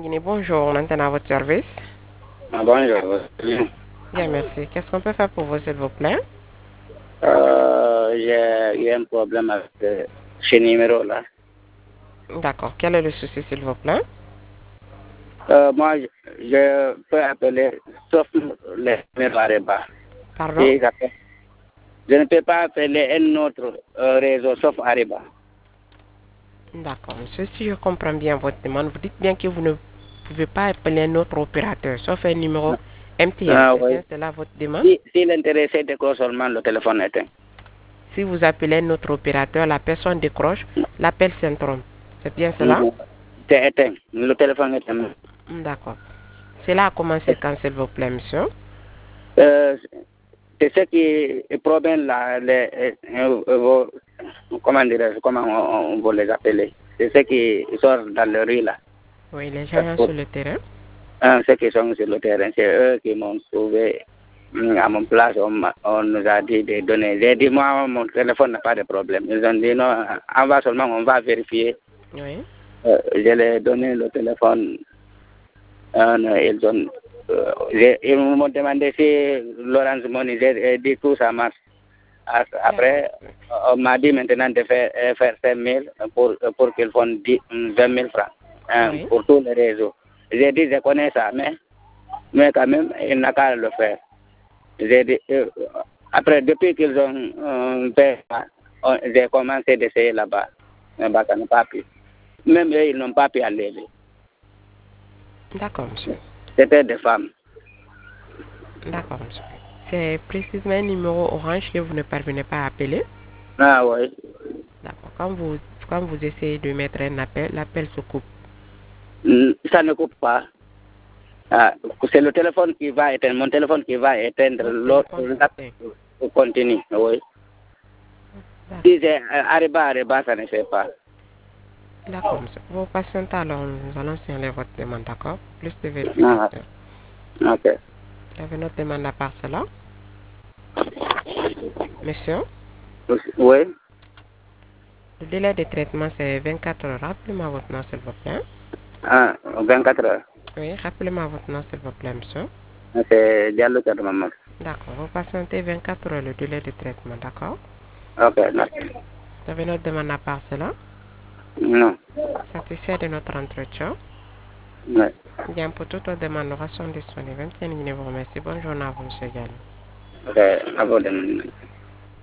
Guinée, bonjour, on entend à votre service. Bonjour. Bien, merci. Qu'est-ce qu'on peut faire pour vous, s'il vous plaît? J'ai eu un problème avec ce numéro-là. D'accord. Quel est le souci, s'il vous plaît? Moi, je peux appeler sauf les numéros Areba. Pardon? Et je ne peux pas appeler un autre réseau sauf Areba. D'accord, monsieur. Si je comprends bien votre demande, vous dites bien que vous ne pouvez pas appeler un autre opérateur, sauf un numéro MTN. C'est Oui. bien cela votre demande? Si l'intéressé décroche seulement le téléphone éteint. Si vous appelez un autre opérateur, la personne décroche, l'appel s'interrompt. C'est bien cela? C'est éteint. Le téléphone est éteint. D'accord. Cela a commencé quand, s'il vous plaît, monsieur? Euh, c'est ce qui problème là, comment dirais comment on va les appeler. C'est ceux qui sortent dans le rue là. Oui, les gens sur le terrain. Ceux qui sont sur le terrain, c'est eux qui m'ont trouvé à mon place. On nous a dit de donner. J'ai dit, moi, mon téléphone n'a pas de problème. Ils ont dit, non, on va seulement, on va vérifier. Oui. Je leur ai donné le téléphone. Ils m'ont demandé si Laurence Moni, j'ai dit tout ça marche. Après, on m'a dit maintenant de faire 5 000 pour qu'ils font 20 000 francs Oui. pour tous les réseaux. J'ai dit, je connais ça, mais quand même, il n'a qu'à le faire. J'ai dit, après, depuis qu'ils ont fait ça, j'ai commencé d'essayer là-bas. Mais ça n'a pas pu. Même eux, ils n'ont pas pu aller. D'accord, monsieur. C'était des femmes. D'accord, monsieur. C'est précisément un numéro orange que vous ne parvenez pas à appeler. Ah oui. D'accord. Quand vous essayez de mettre un appel, l'appel se coupe. Ça ne coupe pas. C'est le téléphone qui va éteindre, mon téléphone qui va éteindre, Votre l'autre téléphone s'éteint. continue, oui. D'accord. Si c'est Ariba, ça ne fait pas. D'accord, monsieur. Vous patientez alors, nous allons signaler votre demande, d'accord? Plus de Ah, vérification. ok. Vous avez notre demande à part cela? Monsieur, Oui. le délai de traitement, c'est 24 heures. Rappelez-moi votre nom, s'il vous plaît. 24 heures. Oui, rappelez-moi votre nom, s'il vous plaît, monsieur. C'est Diallo Maman. D'accord. Vous patientez 24 heures, le délai de traitement, d'accord? Ok, merci. Vous avez notre demande à part cela? Non. Satisfait de notre entretien? Oui. Bien, pour toute autre demande, nous restons disponibles. Vous remercie. Bonne journée à vous, monsieur Gallo. Ok, à vous de